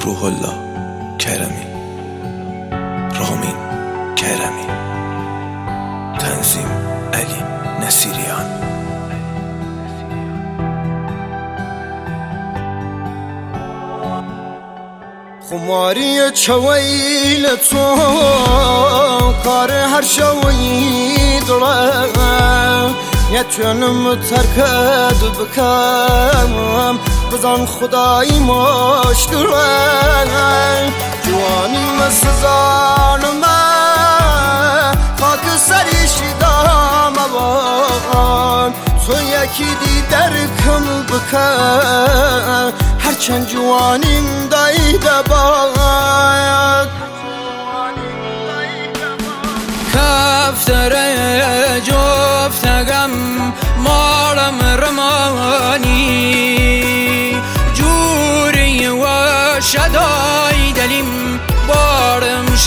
روح الله کرمی، رامین کرمی، تنظیم علی نصیریان. خماری چویل تو کار هر شوی دلم نتونم ترکت بکم بزن خدای مشکلم جوانی مسزانم خاک سریش دام بان تو یکی دیدرکم بکن هرچند جوانیم دایده باید کفتر جفتگم مارم رمانی جوری و شدای دلیم بارم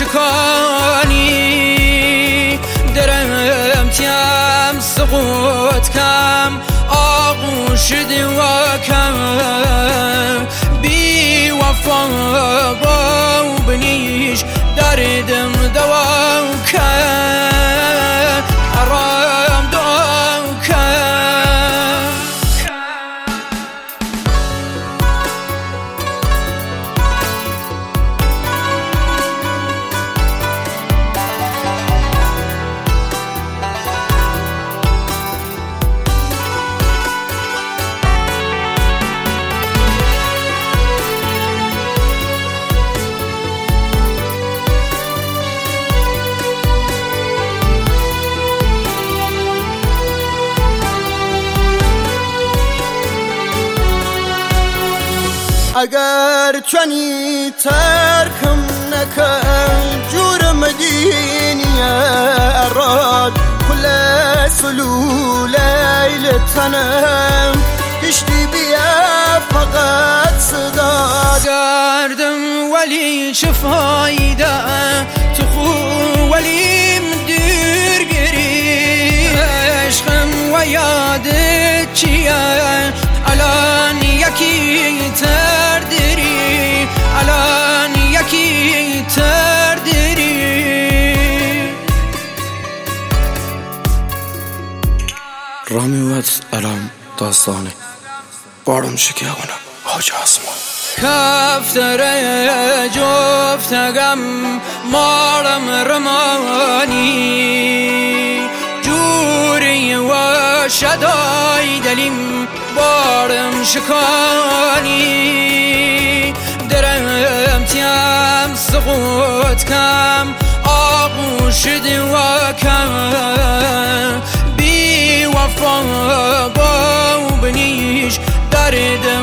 شکانی درم تیم سقوط کم آغوش و کم بی وفا با بنیش دردم دوا کن حرام دعا کن اگر چنی ترکم نکن جورم دینی اراد کل سلول لیل تنم کشتی بیا فقط صدا کردم ولی چه فایده تو خو ولیم دور گری عشقم و یادت چیه الان یکی تردری الان یکی تردری رامیوت الان داستانه بارم شکیونه حاج آسمان کفتر جفتگم مارم رمانی جوری و شدای دلیم بارم شکانی درم تیم سقوط کم آغوش و کم بی وفا با بنیش دردم